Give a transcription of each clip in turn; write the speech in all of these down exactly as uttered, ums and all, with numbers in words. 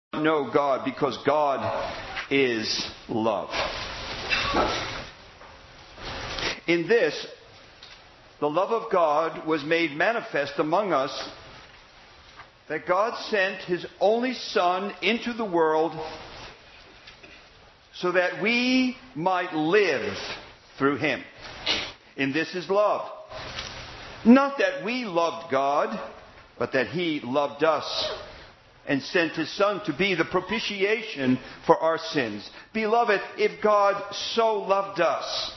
know God because God is love. In this, the love of God was made manifest among us, that God sent His only Son into the world so that we might live through Him. In this is love. Not that we loved God, but that He loved us and sent His Son to be the propitiation for our sins. Beloved, if God so loved us,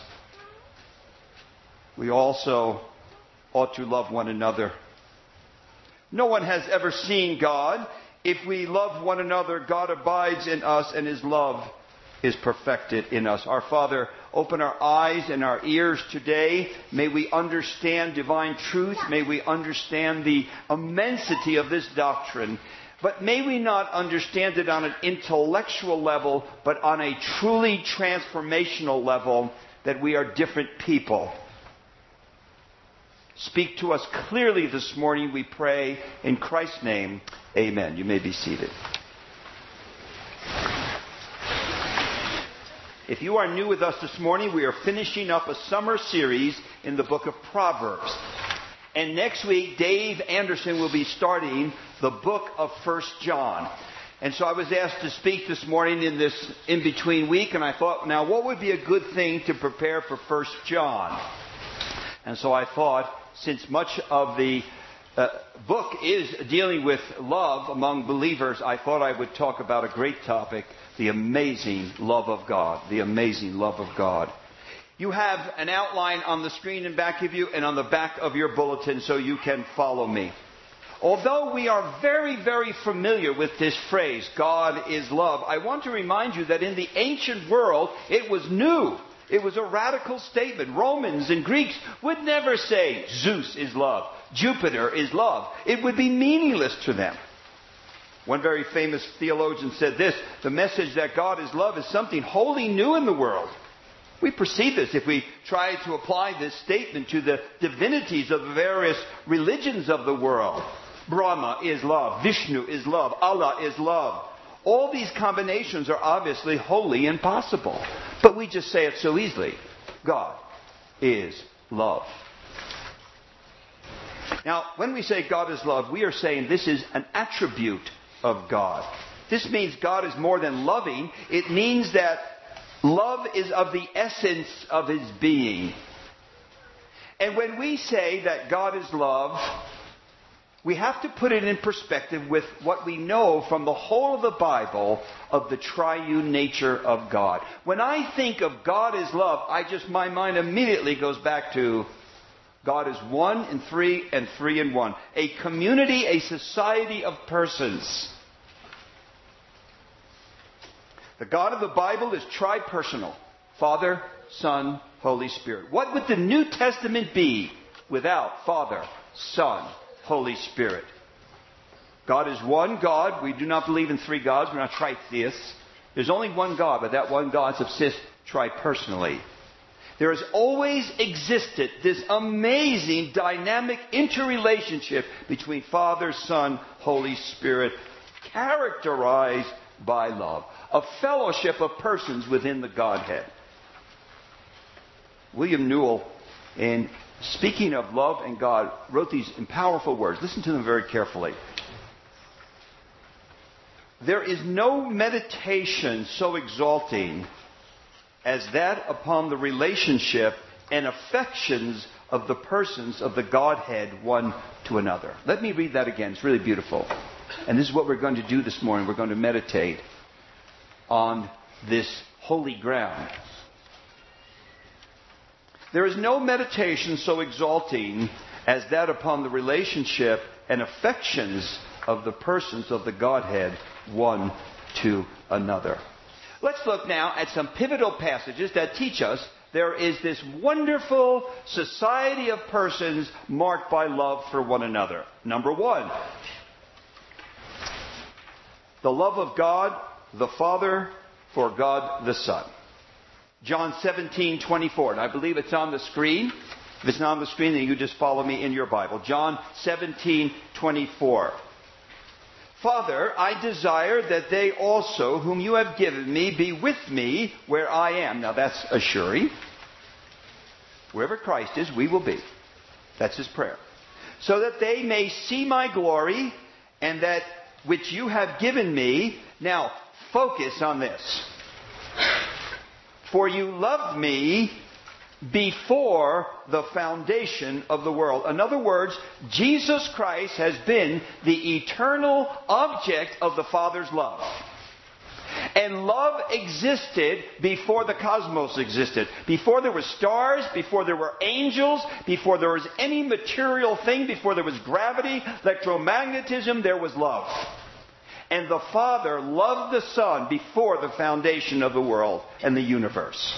we also ought to love one another. No one has ever seen God. If we love one another, God abides in us and His love is perfected in us. Our Father, open our eyes and our ears today. May we understand divine truth. May we understand the immensity of this doctrine. But may we not understand it on an intellectual level, but on a truly transformational level, that we are different people. Speak to us clearly this morning, we pray. In Christ's name, amen. You may be seated. If you are new with us this morning, we are finishing up a summer series in the book of Proverbs. And next week, Dave Anderson will be starting the book of First John. And so I was asked to speak this morning in this in-between week, and I thought, now what would be a good thing to prepare for First John? And so I thought, since much of the uh, book is dealing with love among believers, I thought I would talk about a great topic, the amazing love of God. The amazing love of God. You have an outline on the screen in back of you and on the back of your bulletin so you can follow me. Although we are very, very familiar with this phrase, God is love, I want to remind you that in the ancient world, it was new. It was a radical statement. Romans and Greeks would never say Zeus is love, Jupiter is love. It would be meaningless to them. One very famous theologian said this: the message that God is love is something wholly new in the world. We perceive this if we try to apply this statement to the divinities of the various religions of the world. Brahma is love, Vishnu is love, Allah is love. All these combinations are obviously wholly impossible. But we just say it so easily. God is love. Now, when we say God is love, we are saying this is an attribute of God. This means God is more than loving. It means that love is of the essence of His being. And when we say that God is love, we have to put it in perspective with what we know from the whole of the Bible of the triune nature of God. When I think of God as love, I just, my mind immediately goes back to God is one and three and three in one. A community, a society of persons. The God of the Bible is tri-personal. Father, Son, Holy Spirit. What would the New Testament be without Father, Son, Holy Spirit? God is one God. We do not believe in three gods. We're not tritheists. There's only one God, but that one God subsists tri-personally. There has always existed this amazing dynamic interrelationship between Father, Son, Holy Spirit, characterized by love. A fellowship of persons within the Godhead. William Newell, in speaking of love and God, wrote these powerful words. Listen to them very carefully. There is no meditation so exalting as that upon the relationship and affections of the persons of the Godhead one to another. Let me read that again. It's really beautiful. And this is what we're going to do this morning. We're going to meditate on this holy ground. There is no meditation so exalting as that upon the relationship and affections of the persons of the Godhead one to another. Let's look now at some pivotal passages that teach us there is this wonderful society of persons marked by love for one another. Number one, the love of God the Father for God the Son. John seventeen twenty-four. And I believe it's on the screen. If it's not on the screen, then you just follow me in your Bible. John seventeen twenty-four. Father, I desire that they also, whom you have given me, be with me where I am. Now that's assuring. Wherever Christ is, we will be. That's his prayer. So that they may see my glory, and that which you have given me. Now, focus on this. For you loved me before the foundation of the world. In other words, Jesus Christ has been the eternal object of the Father's love. And love existed before the cosmos existed. Before there were stars, before there were angels, before there was any material thing, before there was gravity, electromagnetism, there was love. And the Father loved the Son before the foundation of the world and the universe.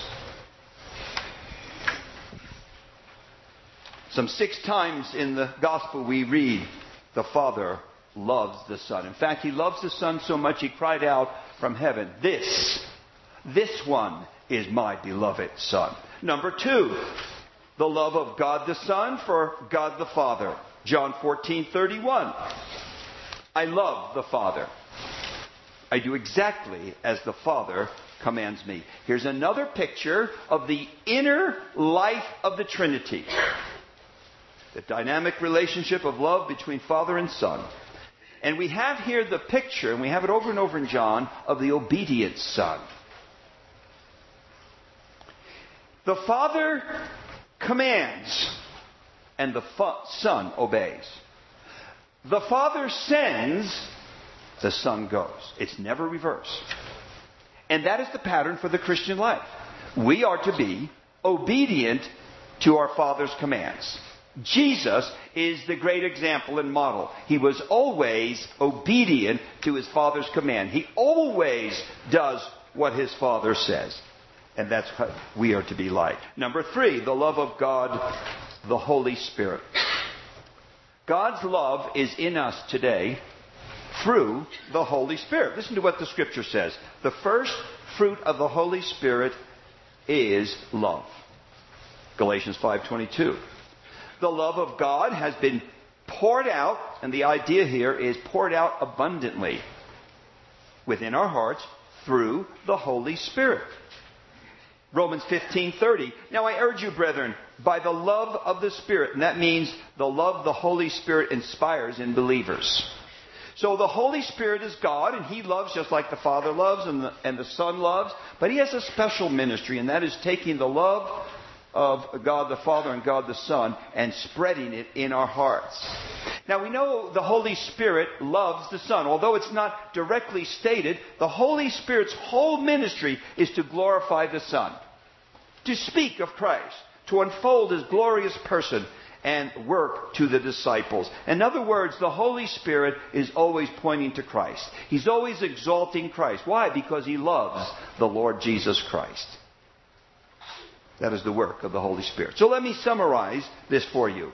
Some six times in the Gospel we read, the Father loves the Son. In fact, he loves the Son so much he cried out from heaven, This, this one is my beloved Son. Number two, the love of God the Son for God the Father. John fourteen thirty-one. I love the Father. I do exactly as the Father commands me. Here's another picture of the inner life of the Trinity. The dynamic relationship of love between Father and Son. And we have here the picture, and we have it over and over in John, of the obedient Son. The Father commands, and the fa- Son obeys. The Father sends, the Son goes. It's never reversed. And that is the pattern for the Christian life. We are to be obedient to our Father's commands. Jesus is the great example and model. He was always obedient to his Father's command. He always does what his Father says. And that's what we are to be like. Number three, the love of God, the Holy Spirit. God's love is in us today through the Holy Spirit. Listen to what the Scripture says. The first fruit of the Holy Spirit is love. Galatians five twenty-two. The love of God has been poured out, and the idea here is poured out abundantly within our hearts through the Holy Spirit. Romans fifteen thirty. Now I urge you, brethren, by the love of the Spirit, and that means the love the Holy Spirit inspires in believers. So the Holy Spirit is God, and he loves just like the Father loves and the, and the Son loves, but he has a special ministry, and that is taking the love of God the Father and God the Son and spreading it in our hearts. Now we know the Holy Spirit loves the Son. Although it's not directly stated, the Holy Spirit's whole ministry is to glorify the Son, to speak of Christ, to unfold his glorious person and work to the disciples. In other words, the Holy Spirit is always pointing to Christ. He's always exalting Christ. Why? Because he loves the Lord Jesus Christ. That is the work of the Holy Spirit. So let me summarize this for you.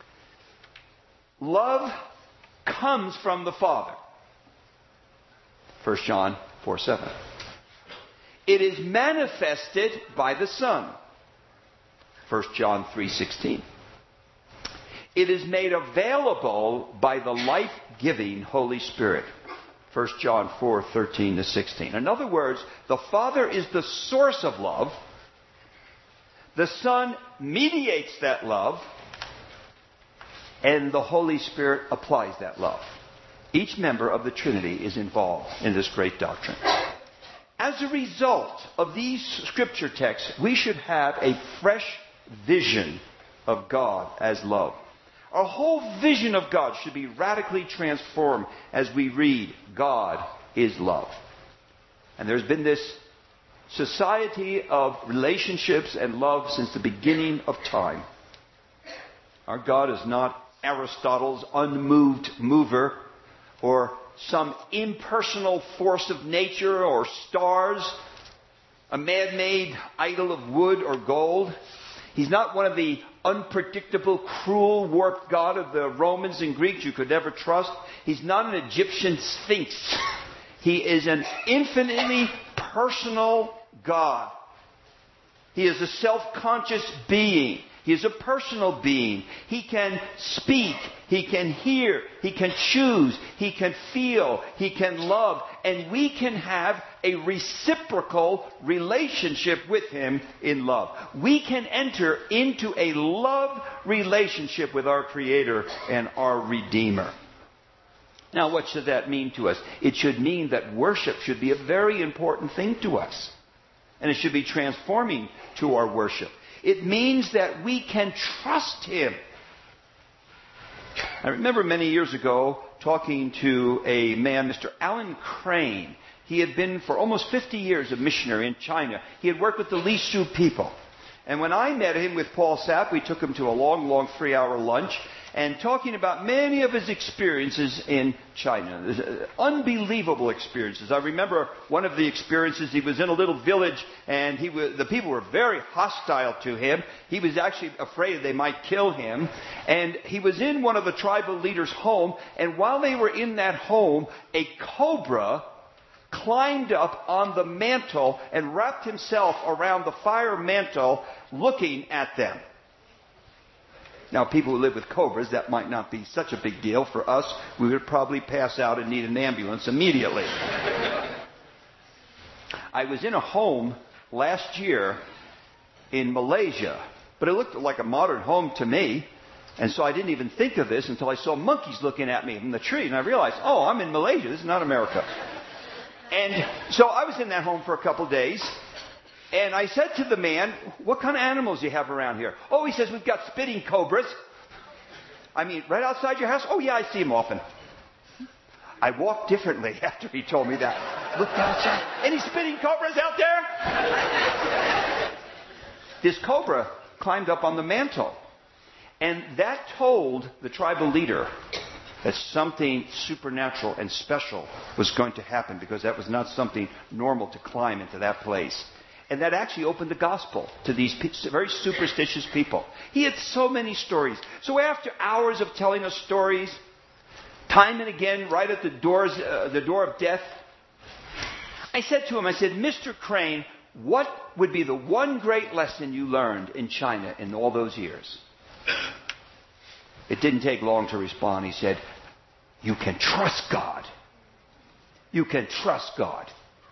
Love comes from the Father. First John four seven. It is manifested by the Son. First John three sixteen. It is made available by the life-giving Holy Spirit. First John four thirteen to sixteen. In other words, the Father is the source of love. The Son mediates that love, and the Holy Spirit applies that love. Each member of the Trinity is involved in this great doctrine. As a result of these scripture texts, we should have a fresh vision of God as love. Our whole vision of God should be radically transformed as we read, God is love. And there's been this society of relationships and love since the beginning of time. Our God is not Aristotle's unmoved mover or some impersonal force of nature or stars, a man-made idol of wood or gold. He's not one of the unpredictable, cruel, warped God of the Romans and Greeks you could never trust. He's not an Egyptian sphinx. He is an infinitely personal God. He is a self-conscious being. He is a personal being. He can speak. He can hear. He can choose. He can feel. He can love. And we can have a reciprocal relationship with Him in love. We can enter into a love relationship with our Creator and our Redeemer. Now, what should that mean to us? It should mean that worship should be a very important thing to us. And it should be transforming to our worship. It means that we can trust Him. I remember many years ago talking to a man, Mister Alan Crane. He had been for almost fifty years a missionary in China. He had worked with the Li Shu people. And when I met him with Paul Sapp, we took him to a long, long three-hour lunch and talking about many of his experiences in China. Unbelievable experiences. I remember one of the experiences, he was in a little village and he was, the people were very hostile to him. He was actually afraid they might kill him. And he was in one of the tribal leaders' home, and while they were in that home, a cobra climbed up on the mantle and wrapped himself around the fire mantle looking at them. Now, people who live with cobras, that might not be such a big deal. For us, we would probably pass out and need an ambulance immediately. I was in a home last year in Malaysia, but it looked like a modern home to me. And so I didn't even think of this until I saw monkeys looking at me from the tree. And I realized, oh, I'm in Malaysia. This is not America. And so I was in that home for a couple days. And I said to the man, what kind of animals do you have around here? Oh, he says, we've got spitting cobras. I mean, right outside your house? Oh, yeah, I see them often. I walked differently after he told me that. Looked outside. Any spitting cobras out there? This cobra climbed up on the mantle. And that told the tribal leader that something supernatural and special was going to happen, because that was not something normal to climb into that place. And that actually opened the gospel to these very superstitious people. He had so many stories. So after hours of telling us stories, time and again, right at the doors, uh, the door of death, I said to him, I said, Mister Crane, what would be the one great lesson you learned in China in all those years? It didn't take long to respond. He said, you can trust God. You can trust God.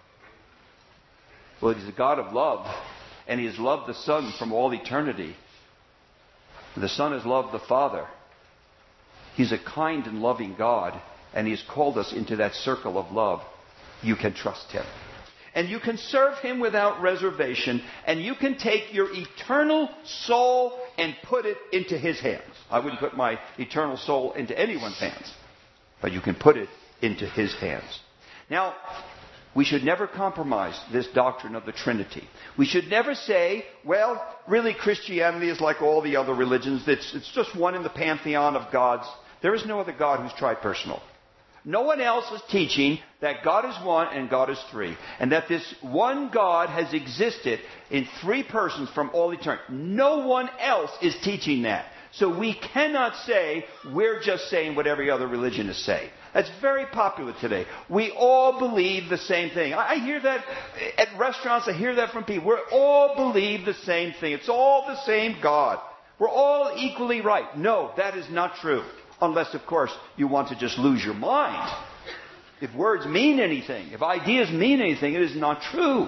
Well, He's a God of love, and He has loved the Son from all eternity. The Son has loved the Father. He's a kind and loving God, and He has called us into that circle of love. You can trust Him. And you can serve Him without reservation, and you can take your eternal soul and put it into His hands. I wouldn't put my eternal soul into anyone's hands, but you can put it into His hands. Now, we should never compromise this doctrine of the Trinity. We should never say, well, really Christianity is like all the other religions. It's, it's just one in the pantheon of gods. There is no other God who's tripersonal. No one else is teaching that God is one and God is three. And that this one God has existed in three persons from all eternity. No one else is teaching that. So we cannot say we're just saying what every other religion is saying. That's very popular today. We all believe the same thing. I hear that at restaurants. I hear that from people. We all believe the same thing. It's all the same God. We're all equally right. No, that is not true. Unless, of course, you want to just lose your mind. If words mean anything, if ideas mean anything, it is not true.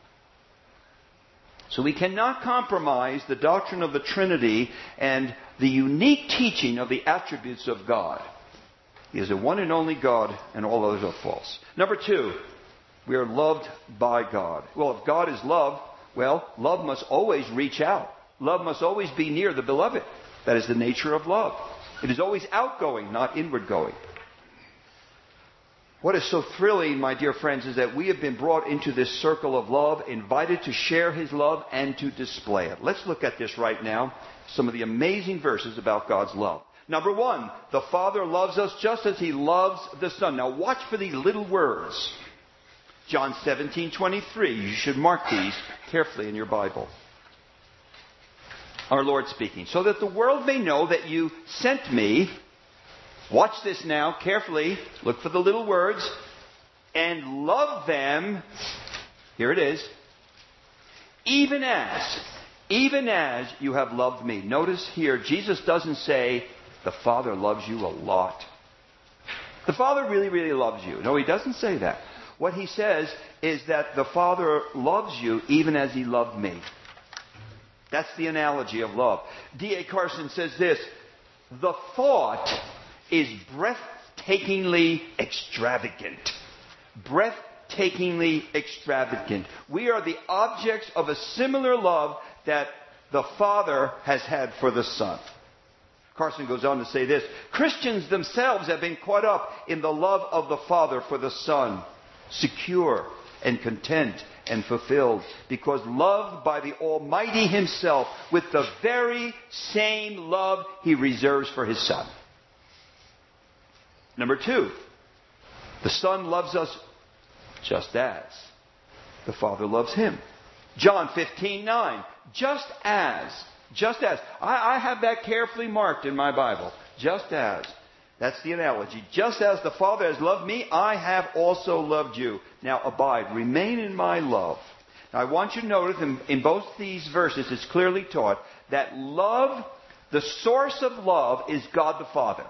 So we cannot compromise the doctrine of the Trinity and the unique teaching of the attributes of God. He is a one and only God, and all others are false. Number two, we are loved by God. Well, if God is love, well, love must always reach out. Love must always be near the beloved. That is the nature of love. It is always outgoing, not inward going. What is so thrilling, my dear friends, is that we have been brought into this circle of love, invited to share His love and to display it. Let's look at this right now. Some of the amazing verses about God's love. Number one, the Father loves us just as He loves the Son. Now watch for these little words. John seventeen twenty-three. You should mark these carefully in your Bible. Our Lord speaking. So that the world may know that you sent me. Watch this now carefully. Look for the little words. And love them. Here it is. Even as even as you have loved me. Notice here, Jesus doesn't say, the Father loves you a lot. The Father really, really loves you. No, he doesn't say that. What he says is that the Father loves you even as he loved me. That's the analogy of love. D A Carson says this, the thought is breathtakingly extravagant. Breathtakingly extravagant. We are the objects of a similar love that the Father has had for the Son. Carson goes on to say this, Christians themselves have been caught up in the love of the Father for the Son, secure and content and fulfilled, because loved by the Almighty himself with the very same love he reserves for his Son. Number two, the Son loves us just as the Father loves him. John fifteen nine, just as, just as. I, I have that carefully marked in my Bible. Just as. That's the analogy. Just as the Father has loved me, I have also loved you. Now abide, remain in my love. Now I want you to notice in, in both these verses it's clearly taught that love, the source of love is God the Father.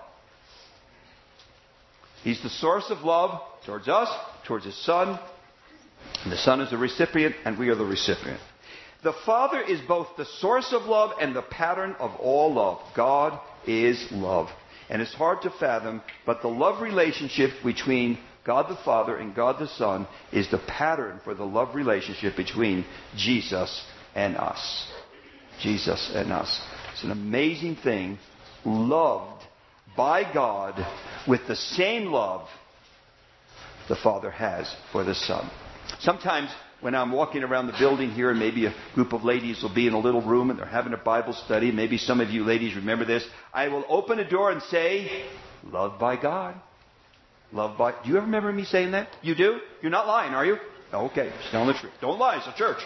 He's the source of love towards us, towards his Son. And the Son is the recipient and we are the recipient. The Father is both the source of love and the pattern of all love. God is love. And it's hard to fathom, but the love relationship between God the Father and God the Son is the pattern for the love relationship between Jesus and us. Jesus and us. It's an amazing thing. Loved by God with the same love the Father has for the Son. Sometimes when I'm walking around the building here and maybe a group of ladies will be in a little room and they're having a Bible study, maybe some of you ladies remember this, I will open a door and say, loved by God. Loved by... Do you ever remember me saying that? You do? You're not lying, are you? Okay, just telling the truth. Don't lie, it's a church.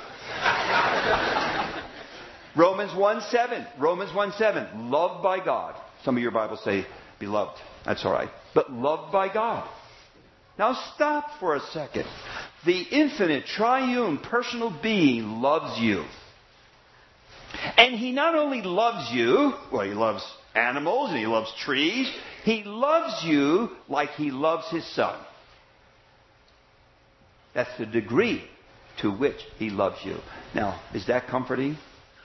Romans one seven. Romans one seven. Loved by God. Some of your Bibles say beloved. That's all right. But loved by God. Now stop for a second. The infinite, triune, personal being loves you. And he not only loves you, well, he loves animals and he loves trees. He loves you like he loves his Son. That's the degree to which he loves you. Now, is that comforting?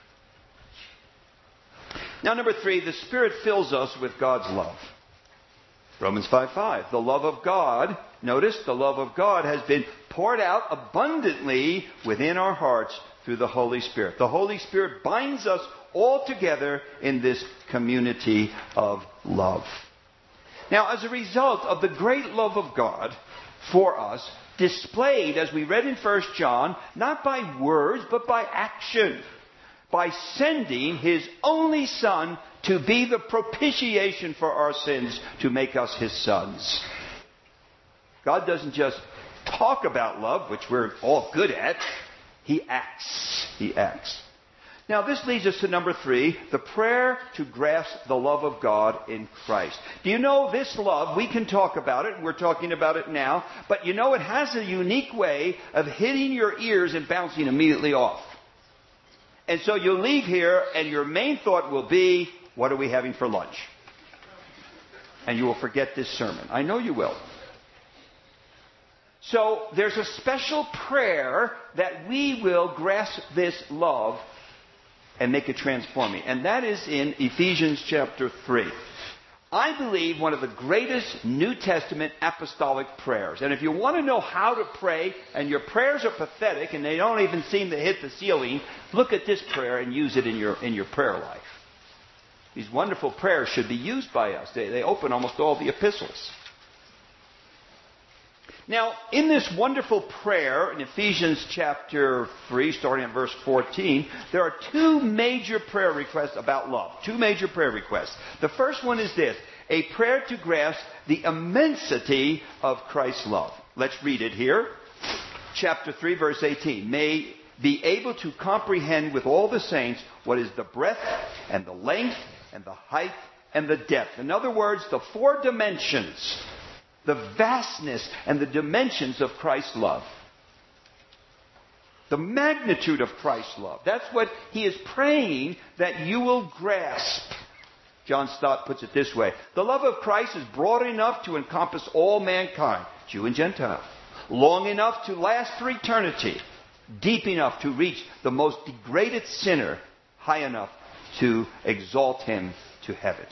Now, number three, the Spirit fills us with God's love. Romans five five. The love of God, notice, the love of God has been poured out abundantly within our hearts through the Holy Spirit. The Holy Spirit binds us all together in this community of love. Now, as a result of the great love of God for us, displayed, as we read in First John, not by words, but by action, by sending his only Son to be the propitiation for our sins, to make us his sons. God doesn't just talk about love, which we're all good at. He acts. He acts. Now, this leads us to number three, the prayer to grasp the love of God in Christ. Do you know this love? We can talk about it, and we're talking about it now, but you know it has a unique way of hitting your ears and bouncing immediately off. And so you'll leave here, and your main thought will be, what are we having for lunch? And you will forget this sermon. I know you will. So there's a special prayer that we will grasp this love and make it transforming. And that is in Ephesians chapter three. I believe one of the greatest New Testament apostolic prayers. And if you want to know how to pray, and your prayers are pathetic and they don't even seem to hit the ceiling, look at this prayer and use it in your, in your prayer life. These wonderful prayers should be used by us. They, they open almost all the epistles. Now, in this wonderful prayer in Ephesians chapter three, starting at verse fourteen, there are two major prayer requests about love. Two major prayer requests. The first one is this, a prayer to grasp the immensity of Christ's love. Let's read it here. Chapter three, verse eighteen. May be able to comprehend with all the saints what is the breadth and the length and the height and the depth. In other words, the four dimensions, the vastness and the dimensions of Christ's love. The magnitude of Christ's love. That's what he is praying that you will grasp. John Stott puts it this way. The love of Christ is broad enough to encompass all mankind, Jew and Gentile. Long enough to last for eternity. Deep enough to reach the most degraded sinner. High enough to exalt him to heaven.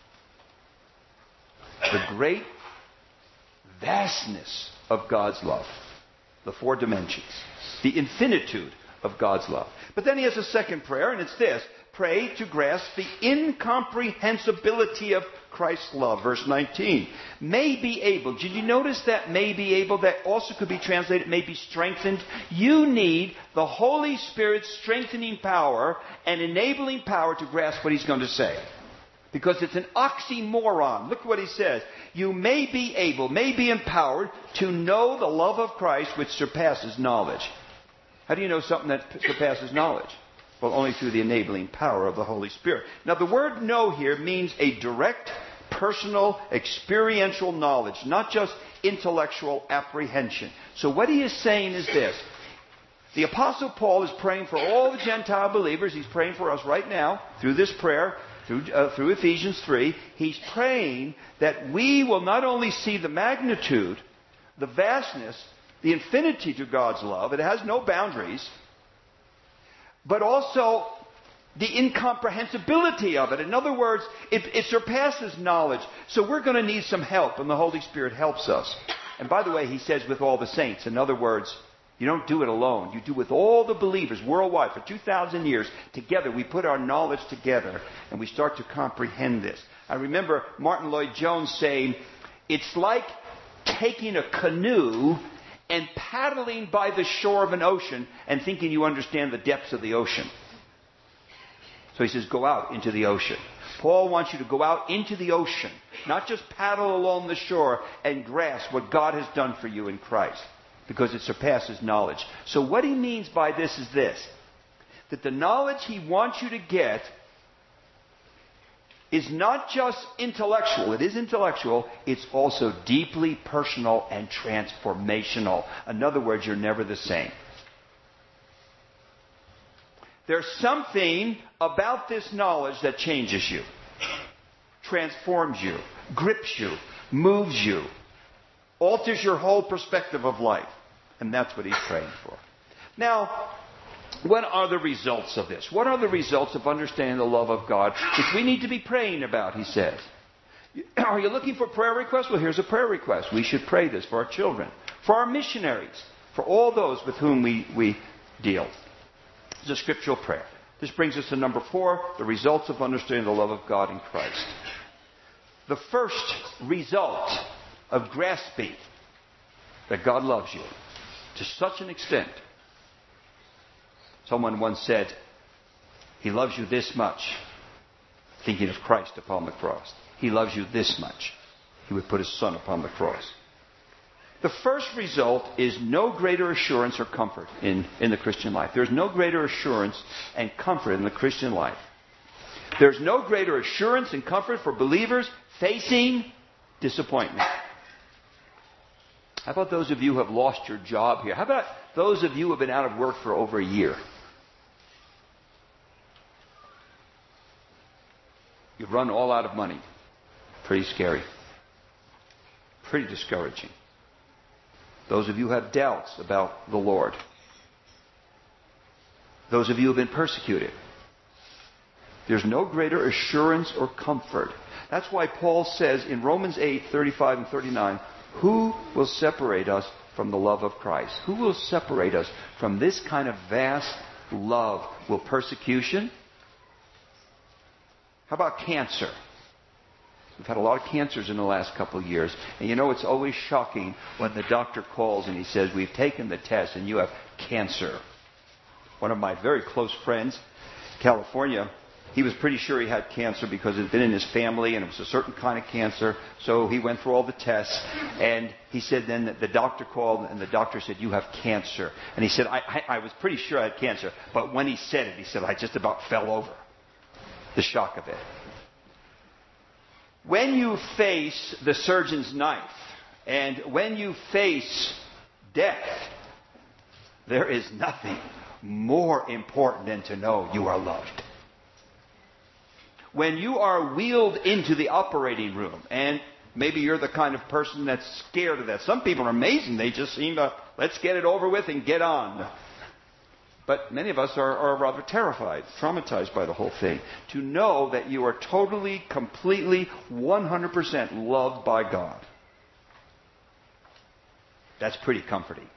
The great vastness of God's love. The four dimensions. The infinitude of God's love. But then he has a second prayer, and it's this. Pray to grasp the incomprehensibility of Christ's love. Verse nineteen. May be able. Did you notice that may be able? That also could be translated may be strengthened. You need the Holy Spirit's strengthening power and enabling power to grasp what he's going to say. Because it's an oxymoron. Look what he says. You may be able, may be empowered to know the love of Christ which surpasses knowledge. How do you know something that surpasses knowledge? Well, only through the enabling power of the Holy Spirit. Now, the word know here means a direct, personal, experiential knowledge, not just intellectual apprehension. So what he is saying is this. The Apostle Paul is praying for all the Gentile believers. He's praying for us right now through this prayer, through, uh, through Ephesians three. He's praying that we will not only see the magnitude, the vastness, the infinity to God's love. It has no boundaries. But also the incomprehensibility of it. In other words, it, it surpasses knowledge. So we're going to need some help, and the Holy Spirit helps us. And by the way, he says with all the saints. In other words, you don't do it alone. You do it with all the believers worldwide. For two thousand years, together, we put our knowledge together, and we start to comprehend this. I remember Martin Lloyd-Jones saying, it's like taking a canoe and paddling by the shore of an ocean and thinking you understand the depths of the ocean. So he says, go out into the ocean. Paul wants you to go out into the ocean, not just paddle along the shore and grasp what God has done for you in Christ, because it surpasses knowledge. So what he means by this is this, that the knowledge he wants you to get is not just intellectual. It is intellectual. It's also deeply personal and transformational. In other words, you're never the same. There's something about this knowledge that changes you, transforms you, grips you, moves you, alters your whole perspective of life. And that's what he's praying for. Now, what are the results of this? What are the results of understanding the love of God, which we need to be praying about, he says. Are you looking for prayer requests? Well, here's a prayer request. We should pray this for our children, for our missionaries, for all those with whom we, we deal. It's a scriptural prayer. This brings us to number four, the results of understanding the love of God in Christ. The first result of grasping that God loves you to such an extent. Someone once said, he loves you this much, thinking of Christ upon the cross. He loves you this much. He would put his son upon the cross. The first result is no greater assurance or comfort in, in the Christian life. There's no greater assurance and comfort in the Christian life. There's no greater assurance and comfort for believers facing disappointment. How about those of you who have lost your job here? How about those of you who have been out of work for over a year? You've run all out of money. Pretty scary. Pretty discouraging. Those of you who have doubts about the Lord. Those of you who have been persecuted. There's no greater assurance or comfort. That's why Paul says in Romans eight, thirty-five and thirty-nine, who will separate us from the love of Christ? Who will separate us from this kind of vast love? Will persecution? How about cancer? We've had a lot of cancers in the last couple of years. And you know, it's always shocking when the doctor calls and he says, we've taken the test and you have cancer. One of my very close friends, California, he was pretty sure he had cancer because it had been in his family and it was a certain kind of cancer. So he went through all the tests. And he said then that the doctor called and the doctor said, you have cancer. And he said, I, I, I was pretty sure I had cancer. But when he said it, he said, I just about fell over. The shock of it. When you face the surgeon's knife and when you face death, There is nothing more important than to know you are loved. When you are wheeled into the operating room, and maybe you're the kind of person that's scared of that. Some people are amazing. They just seem to, let's get it over with and get on. But many of us are, are rather terrified, traumatized by the whole thing. To know that you are totally, completely, one hundred percent loved by God. That's pretty comforting.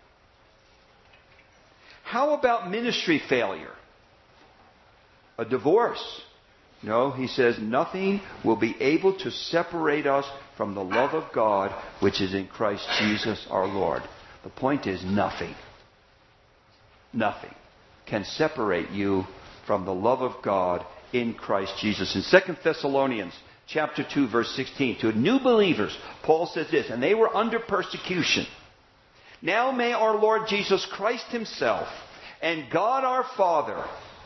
How about ministry failure? A divorce? No, he says, nothing will be able to separate us from the love of God, which is in Christ Jesus our Lord. The point is nothing. Nothing can separate you from the love of God in Christ Jesus. In Second Thessalonians chapter two, verse sixteen, to new believers, Paul says this, and they were under persecution. Now may our Lord Jesus Christ himself and God our Father,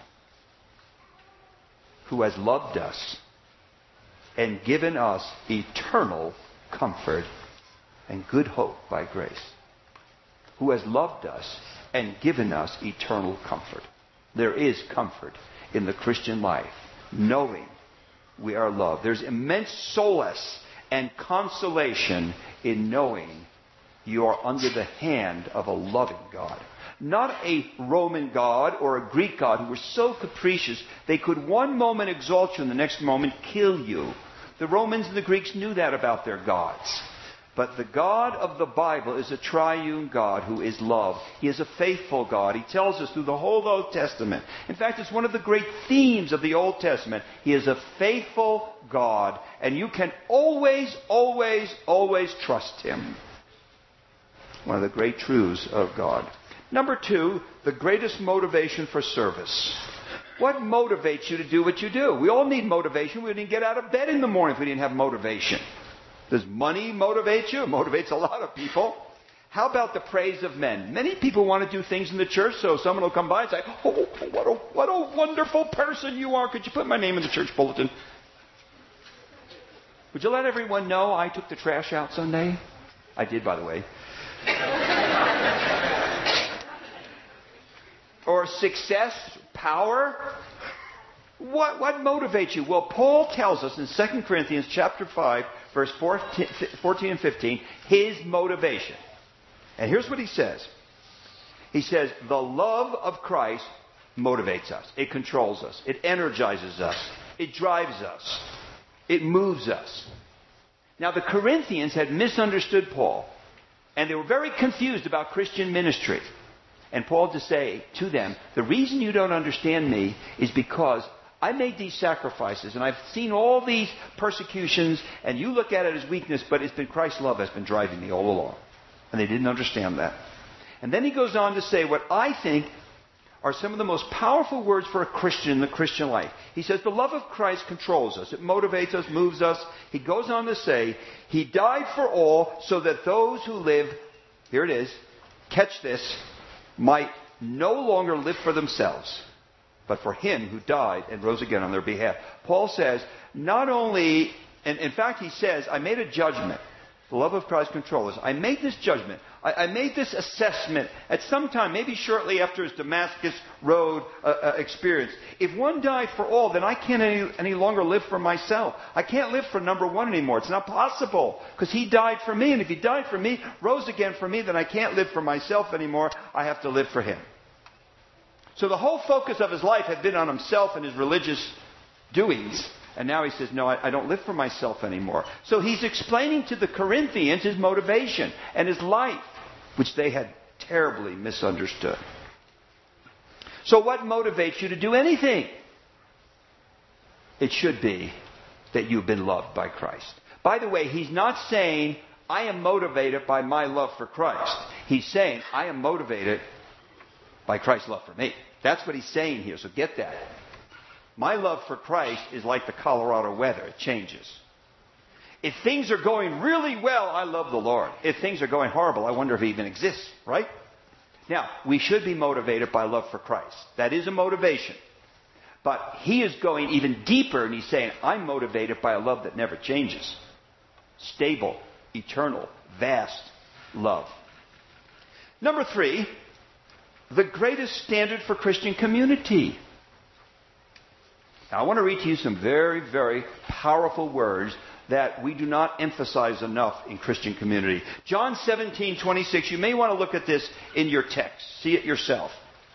who has loved us and given us eternal comfort and good hope by grace, who has loved us and given us eternal comfort. There is comfort in the Christian life, knowing we are loved. There's immense solace and consolation in knowing you are under the hand of a loving God. Not a Roman God or a Greek God who were so capricious they could one moment exalt you and the next moment kill you. The Romans and the Greeks knew that about their gods. But the God of the Bible is a triune God who is love. He is a faithful God. He tells us through the whole Old Testament. In fact, it's one of the great themes of the Old Testament. He is a faithful God. And you can always, always, always trust him. One of the great truths of God. Number two, the greatest motivation for service. What motivates you to do what you do? We all need motivation. We wouldn't get out of bed in the morning if we didn't have motivation. Does money motivate you? It motivates a lot of people. How about the praise of men? Many people want to do things in the church, so someone will come by and say, oh, what a, what a wonderful person you are. Could you put my name in the church bulletin? Would you let everyone know I took the trash out Sunday? I did, by the way. Or success, power. What, what motivates you? Well, Paul tells us in Second Corinthians chapter five, verse fourteen and fifteen, his motivation. And here's what he says. He says, the love of Christ motivates us. It controls us. It energizes us. It drives us. It moves us. Now, the Corinthians had misunderstood Paul. And they were very confused about Christian ministry. And Paul to say to them, the reason you don't understand me is because I made these sacrifices and I've seen all these persecutions and you look at it as weakness, but it's been Christ's love that's been driving me all along. And they didn't understand that. And then he goes on to say what I think are some of the most powerful words for a Christian in the Christian life. He says the love of Christ controls us. It motivates us, moves us. He goes on to say, he died for all so that those who live, here it is, catch this, might no longer live for themselves, but for him who died and rose again on their behalf. Paul says, not only, and in fact he says, I made a judgment. The love of Christ controls us. I made this judgment. I, I made this assessment at some time, maybe shortly after his Damascus Road uh, uh, experience. If one died for all, then I can't any, any longer live for myself. I can't live for number one anymore. It's not possible because he died for me. And if he died for me, rose again for me, then I can't live for myself anymore. I have to live for him. So the whole focus of his life had been on himself and his religious doings. And now he says, no, I, I don't live for myself anymore. So he's explaining to the Corinthians his motivation and his life, which they had terribly misunderstood. So what motivates you to do anything? It should be that you've been loved by Christ. By the way, he's not saying, I am motivated by my love for Christ. He's saying, I am motivated by Christ's love for me. That's what he's saying here, so get that. My love for Christ is like the Colorado weather. It changes. If things are going really well, I love the Lord. If things are going horrible, I wonder if he even exists, right? Now, we should be motivated by love for Christ. That is a motivation. But he is going even deeper, and he's saying, I'm motivated by a love that never changes. Stable, eternal, vast love. Number three, the greatest standard for Christian community. Now, I want to read to you some very, very powerful words that we do not emphasize enough in Christian community. John seventeen twenty-six. You may want to look at this in your text. See it yourself.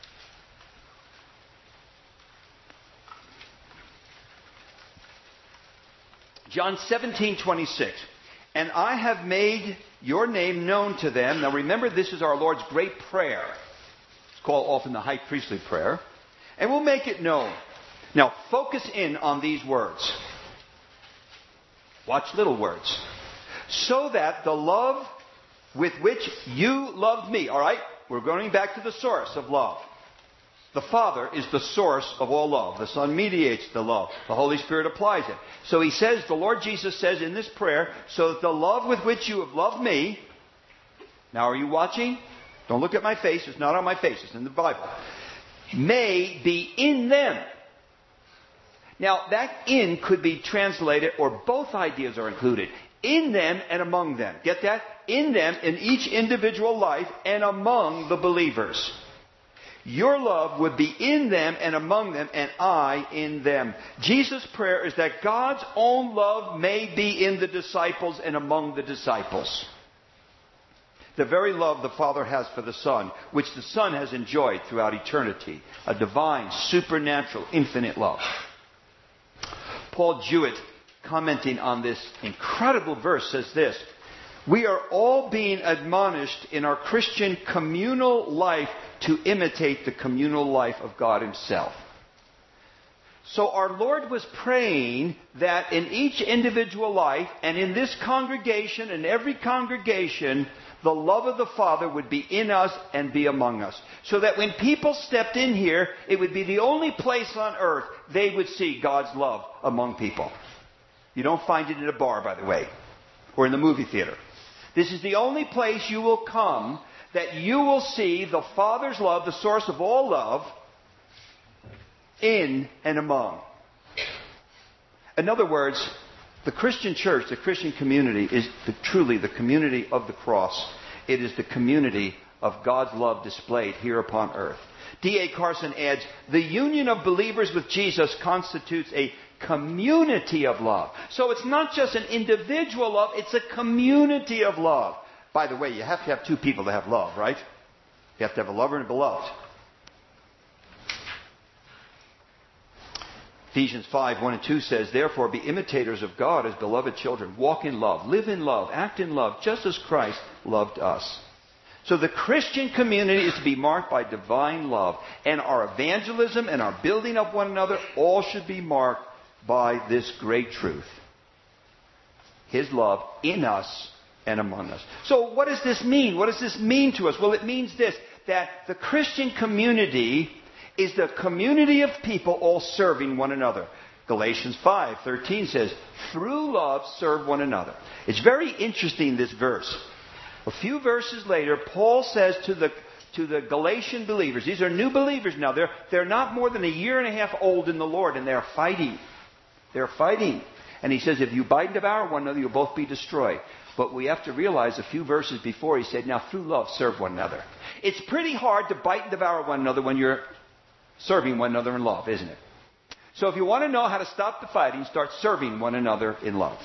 John seventeen twenty-six. And I have made your name known to them. Now remember, this is our Lord's great prayer. It's called often the high priestly prayer. And we'll make it known. Now focus in on these words. Watch little words. So that the love with which you loved me. All right? We're going back to the source of love. The Father is the source of all love. The Son mediates the love. The Holy Spirit applies it. So he says, the Lord Jesus says in this prayer, so that the love with which you have loved me. Now are you watching? Don't look at my face. It's not on my face. It's in the Bible. May be in them. Now, that in could be translated, or both ideas are included. In them and among them. Get that? In them, in each individual life, and among the believers. Your love would be in them and among them, and I in them. Jesus' prayer is that God's own love may be in the disciples and among the disciples. The very love the Father has for the Son, which the Son has enjoyed throughout eternity. A divine, supernatural, infinite love. Paul Jewett, commenting on this incredible verse, says this. We are all being admonished in our Christian communal life to imitate the communal life of God Himself. So our Lord was praying that in each individual life and in this congregation and every congregation, the love of the Father would be in us and be among us. So that when people stepped in here, it would be the only place on earth they would see God's love among people. You don't find it in a bar, by the way, or in the movie theater. This is the only place you will come that you will see the Father's love, the source of all love, in and among. In other words, the Christian church, the Christian community, is the, truly the community of the cross. It is the community of God's love displayed here upon earth. D A Carson adds, the union of believers with Jesus constitutes a community of love. So it's not just an individual love, it's a community of love. By the way, you have to have two people to have love, right? You have to have a lover and a beloved. Ephesians five, one and two says, therefore be imitators of God as beloved children. Walk in love, live in love, act in love, just as Christ loved us. So the Christian community is to be marked by divine love. And our evangelism and our building of one another all should be marked by this great truth. His love in us and among us. So what does this mean? What does this mean to us? Well, it means this, that the Christian community is the community of people all serving one another. Galatians five thirteen says, through love serve one another. It's very interesting, this verse. A few verses later, Paul says to the to the Galatian believers, these are new believers now, they're, they're not more than a year and a half old in the Lord, and they're fighting. They're fighting. And he says, if you bite and devour one another, you'll both be destroyed. But we have to realize a few verses before he said, now through love serve one another. It's pretty hard to bite and devour one another when you're serving one another in love, isn't it? So if you want to know how to stop the fighting, start serving one another in love.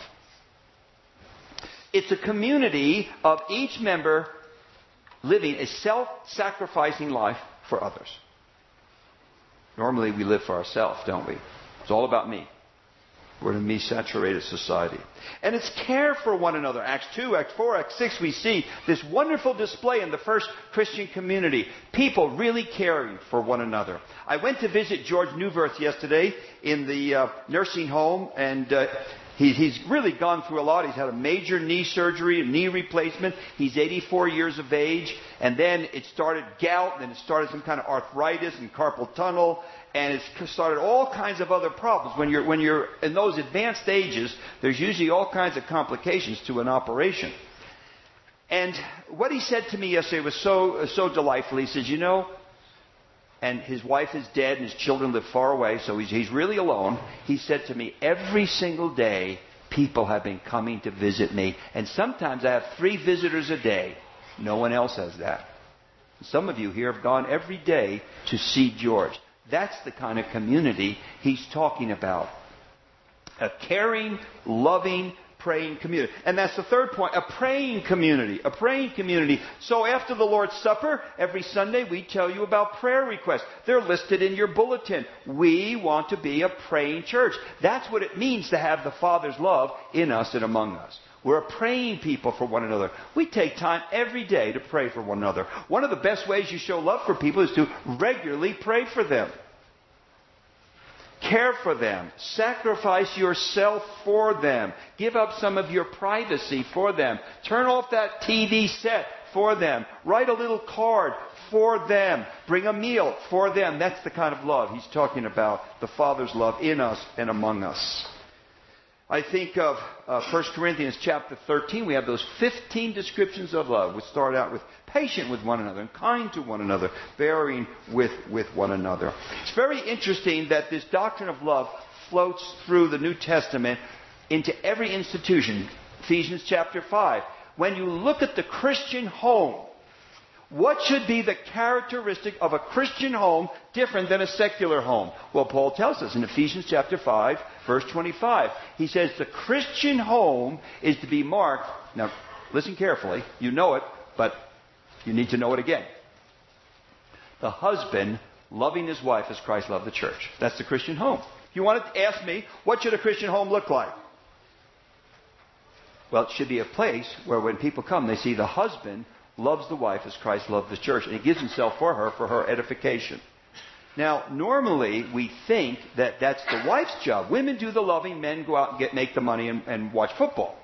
It's a community of each member living a self-sacrificing life for others. Normally we live for ourselves, don't we? It's all about me. We're in a me-saturated society. And it's care for one another. Acts two, Acts four, Acts six, we see this wonderful display in the first Christian community. People really caring for one another. I went to visit George Newverth yesterday in the uh, nursing home, and uh, he, he's really gone through a lot. He's had a major knee surgery, a knee replacement. He's eighty-four years of age, and then it started gout, then it started some kind of arthritis and carpal tunnel, and it's started all kinds of other problems. When you're, when you're in those advanced stages, there's usually all kinds of complications to an operation. And what he said to me yesterday was so, so delightful. He says, you know, and his wife is dead and his children live far away, so he's, he's really alone. He said to me, every single day, people have been coming to visit me. And sometimes I have three visitors a day. No one else has that. Some of you here have gone every day to see George. That's the kind of community he's talking about. A caring, loving, praying community. And that's the third point, a praying community. A praying community. So after the Lord's Supper, every Sunday we tell you about prayer requests. They're listed in your bulletin. We want to be a praying church. That's what it means to have the Father's love in us and among us. We're a praying people for one another. We take time every day to pray for one another. One of the best ways you show love for people is to regularly pray for them. Care for them. Sacrifice yourself for them. Give up some of your privacy for them. Turn off that T V set for them. Write a little card for them. Bring a meal for them. That's the kind of love he's talking about. The Father's love in us and among us. I think of uh, First Corinthians chapter thirteen. We have those fifteen descriptions of love. We start out with patient with one another and kind to one another, bearing with, with one another. It's very interesting that this doctrine of love floats through the New Testament into every institution. Ephesians chapter five. When you look at the Christian home, what should be the characteristic of a Christian home different than a secular home? Well, Paul tells us in Ephesians chapter five, verse twenty-five. He says the Christian home is to be marked. Now, listen carefully. You know it, but you need to know it again. The husband loving his wife as Christ loved the church. That's the Christian home. If you want to ask me, what should a Christian home look like? Well, it should be a place where when people come, they see the husband loves the wife as Christ loved the church. And he gives himself for her, for her edification. Now, normally we think that that's the wife's job. Women do the loving, men go out and get, make the money and, and watch football.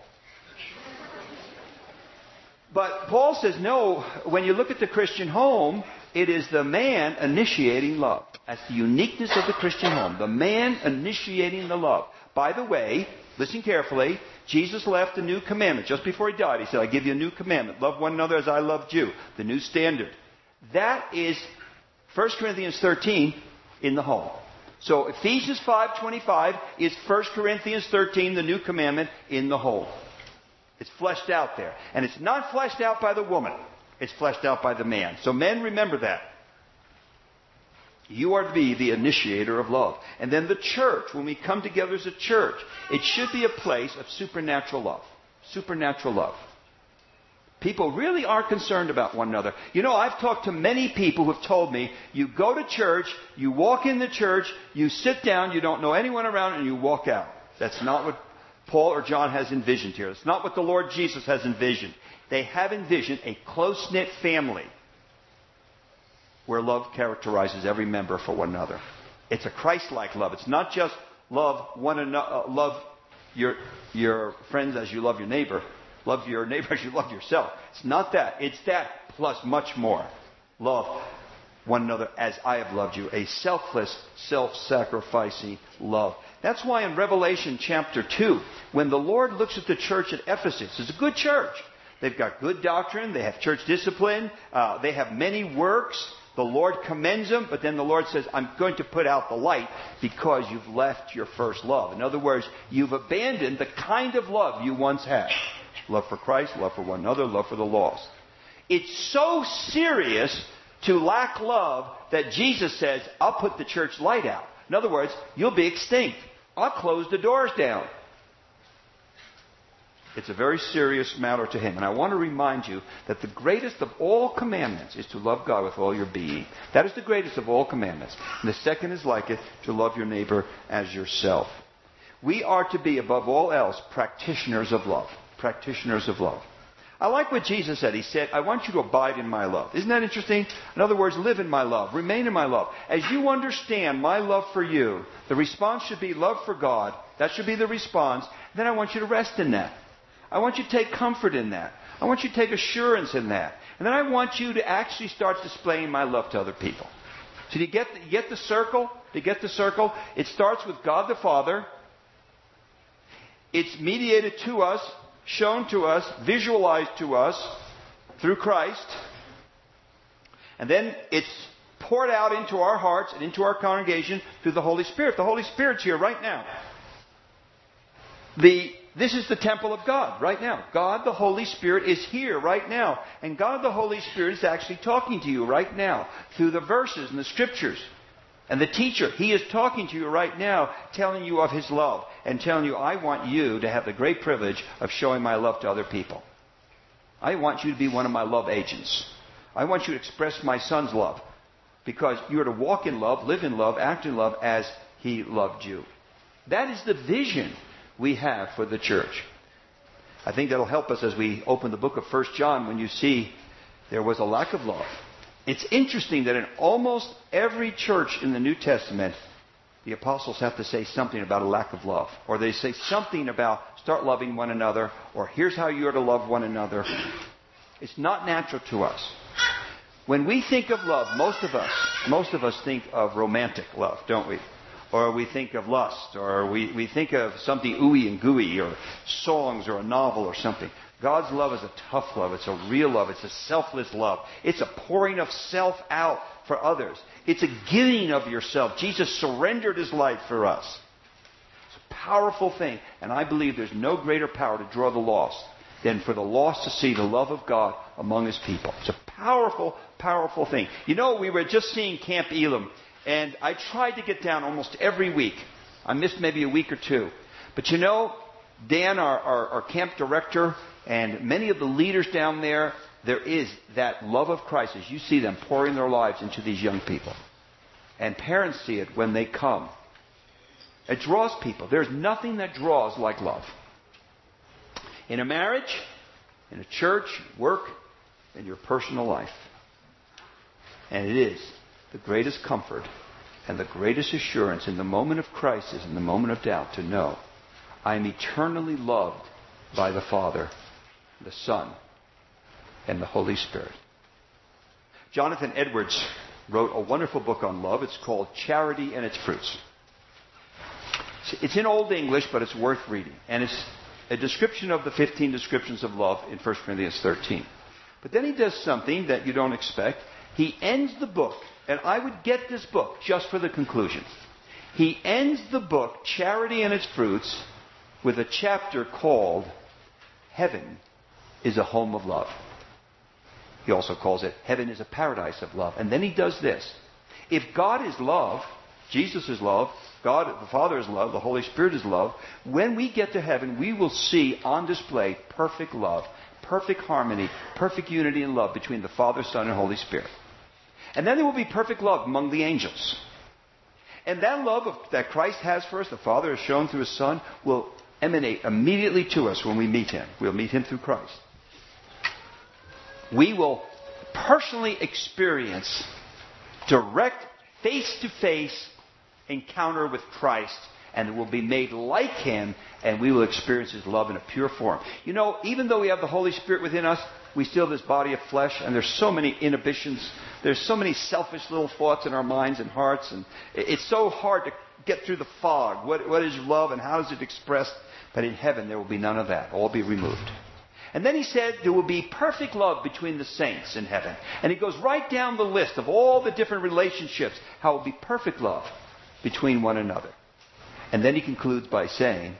But Paul says, no, when you look at the Christian home, it is the man initiating love. That's the uniqueness of the Christian home. The man initiating the love. By the way, listen carefully, Jesus left a new commandment. Just before he died, he said, I give you a new commandment. Love one another as I loved you. The new standard. That is First Corinthians thirteen in the home. So Ephesians five twenty-five is First Corinthians thirteen, the new commandment, in the home. It's fleshed out there. And it's not fleshed out by the woman. It's fleshed out by the man. So men, remember that. You are to be the initiator of love. And then the church, when we come together as a church, it should be a place of supernatural love. Supernatural love. People really are concerned about one another. You know, I've talked to many people who have told me, you go to church, you walk in the church, you sit down, you don't know anyone around, and you walk out. That's not what Paul or John has envisioned here. It's not what the Lord Jesus has envisioned. They have envisioned a close-knit family where love characterizes every member for one another. It's a Christ-like love. It's not just love one another, uh, love your your friends as you love your neighbor, love your neighbor as you love yourself. It's not that. It's that plus much more. Love one another as I have loved you. A selfless, self-sacrificing love. That's why in Revelation chapter two, when the Lord looks at the church at Ephesus, it's a good church. They've got good doctrine. They have church discipline. Uh, they have many works. The Lord commends them, but then the Lord says, I'm going to put out the light because you've left your first love. In other words, you've abandoned the kind of love you once had. Love for Christ, love for one another, love for the lost. It's so serious to lack love that Jesus says, I'll put the church light out. In other words, you'll be extinct. I'll close the doors down. It's a very serious matter to him. And I want to remind you that the greatest of all commandments is to love God with all your being. That is the greatest of all commandments. And the second is like it, to love your neighbor as yourself. We are to be, above all else, practitioners of love. Practitioners of love. I like what Jesus said. He said, I want you to abide in my love. Isn't that interesting? In other words, live in my love. Remain in my love. As you understand my love for you, the response should be love for God. That should be the response. Then I want you to rest in that. I want you to take comfort in that. I want you to take assurance in that. And then I want you to actually start displaying my love to other people. So do you get the, you get the circle? Do you get the circle? It starts with God the Father. It's mediated to us, shown to us, visualized to us through Christ. And then it's poured out into our hearts and into our congregation through the Holy Spirit. The Holy Spirit's here right now. The this is the temple of God right now. God the Holy Spirit is here right now. And God the Holy Spirit is actually talking to you right now through the verses and the scriptures. And the teacher, he is talking to you right now, telling you of his love and telling you, I want you to have the great privilege of showing my love to other people. I want you to be one of my love agents. I want you to express my son's love because you're to walk in love, live in love, act in love as he loved you. That is the vision we have for the church. I think that'll help us as we open the book of First John when you see there was a lack of love. It's interesting that in almost every church in the New Testament, the apostles have to say something about a lack of love. Or they say something about start loving one another, or here's how you are to love one another. It's not natural to us. When we think of love, most of us, most of us think of romantic love, don't we? Or we think of lust, or we, we think of something ooey and gooey, or songs, or a novel, or something. God's love is a tough love. It's a real love. It's a selfless love. It's a pouring of self out for others. It's a giving of yourself. Jesus surrendered his life for us. It's a powerful thing. And I believe there's no greater power to draw the lost than for the lost to see the love of God among his people. It's a powerful, powerful thing. You know, we were just seeing Camp Elam, and I tried to get down almost every week. I missed maybe a week or two. But you know, Dan, our, our, our camp director, and many of the leaders down there, there is that love of Christ as you see them pouring their lives into these young people. And parents see it when they come. It draws people. There's nothing that draws like love. In a marriage, in a church, work, in your personal life. And it is the greatest comfort and the greatest assurance in the moment of crisis, in the moment of doubt, to know I am eternally loved by the Father, the Son, and the Holy Spirit. Jonathan Edwards wrote a wonderful book on love. It's called Charity and Its Fruits. It's in Old English, but it's worth reading. And it's a description of the fifteen descriptions of love in First Corinthians thirteen. But then he does something that you don't expect. He ends the book, and I would get this book just for the conclusion. He ends the book, Charity and Its Fruits, with a chapter called Heaven is a Home of Love. He also calls it Heaven is a Paradise of Love. And then he does this. If God is love, Jesus is love, God the Father is love, the Holy Spirit is love, when we get to heaven, we will see on display perfect love, perfect harmony, perfect unity and love between the Father, Son, and Holy Spirit. And then there will be perfect love among the angels. And that love of, that Christ has for us, the Father has shown through His Son, will emanate immediately to us when we meet Him. We'll meet Him through Christ. We will personally experience direct, face-to-face encounter with Christ, and will be made like Him, and we will experience His love in a pure form. You know, even though we have the Holy Spirit within us, we still have this body of flesh, and there's so many inhibitions. There's so many selfish little thoughts in our minds and hearts, and it's so hard to get through the fog. What, what is love, and how is it expressed? But in heaven, there will be none of that. All be removed. And then he said there will be perfect love between the saints in heaven. And he goes right down the list of all the different relationships, how it will be perfect love between one another. And then he concludes by saying,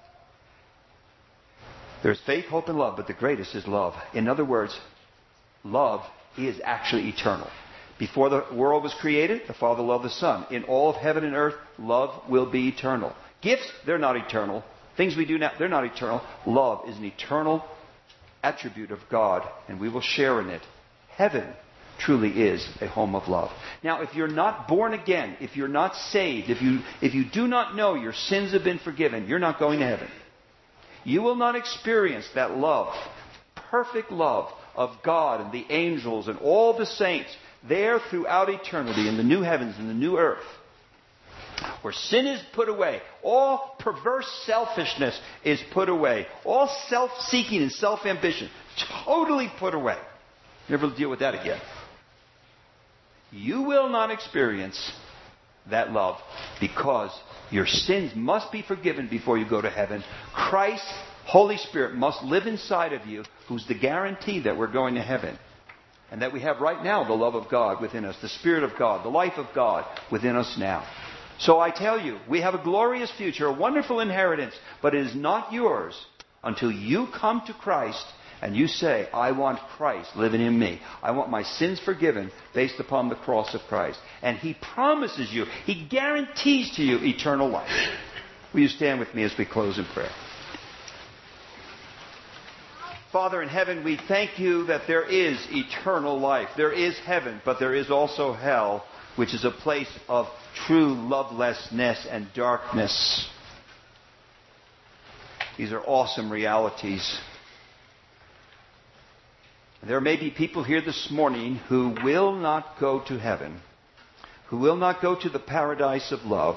there's faith, hope, and love, but the greatest is love. In other words, love is actually eternal. Before the world was created, the Father loved the Son. In all of heaven and earth, love will be eternal. Gifts, they're not eternal. Things we do now, they're not eternal. Love is an eternal attribute of God, and we will share in it. Heaven truly is a home of love. Now, if you're not born again, if you're not saved, if you, if you do not know your sins have been forgiven, you're not going to heaven. You will not experience that love, perfect love of God and the angels and all the saints there throughout eternity in the new heavens and the new earth, where sin is put away. All perverse selfishness is put away. All self-seeking and self-ambition totally put away. Never deal with that again. You will not experience that love because your sins must be forgiven before you go to heaven. Christ, Holy Spirit, must live inside of you, who's the guarantee that we're going to heaven. And that we have right now the love of God within us, the Spirit of God, the life of God within us now. So I tell you, we have a glorious future, a wonderful inheritance, but it is not yours until you come to Christ and you say, I want Christ living in me. I want my sins forgiven based upon the cross of Christ. And He promises you, He guarantees to you eternal life. Will you stand with me as we close in prayer? Father in heaven, we thank you that there is eternal life. There is heaven, but there is also hell, which is a place of true lovelessness and darkness. These are awesome realities. There may be people here this morning who will not go to heaven, who will not go to the paradise of love.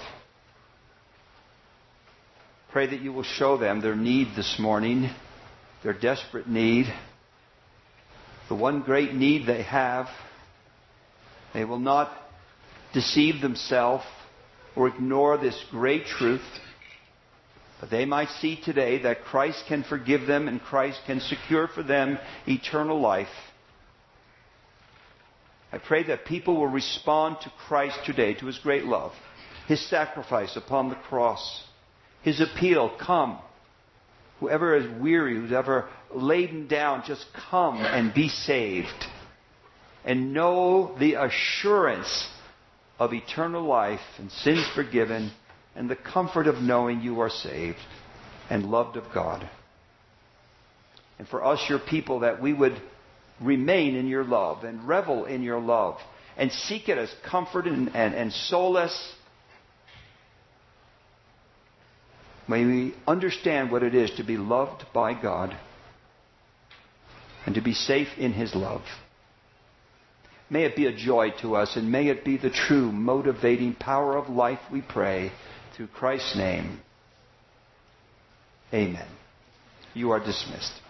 Pray that you will show them their need this morning, their desperate need, the one great need they have. They will not deceive themselves or ignore this great truth, but they might see today that Christ can forgive them and Christ can secure for them eternal life. I pray that people will respond to Christ today, to His great love, His sacrifice upon the cross, His appeal, come. Whoever is weary, who's ever laden down, just come and be saved. And know the assurance of eternal life and sins forgiven and the comfort of knowing you are saved and loved of God. And for us, your people, that we would remain in your love and revel in your love and seek it as comfort and, and, and solace. May we understand what it is to be loved by God and to be safe in His love. May it be a joy to us, and may it be the true motivating power of life, we pray, through Christ's name. Amen. You are dismissed.